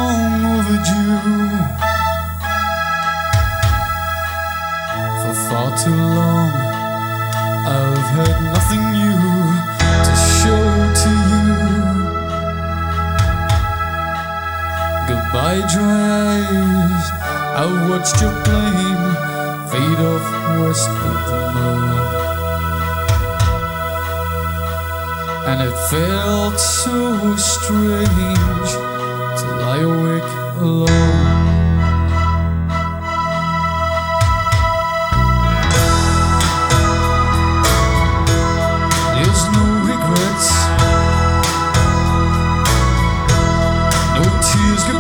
long overdue. For far too long I've had nothing new to show to you. Goodbye dry eyes, I've watched your flame fade off west of the moon. And it felt so strange to lie awake alone.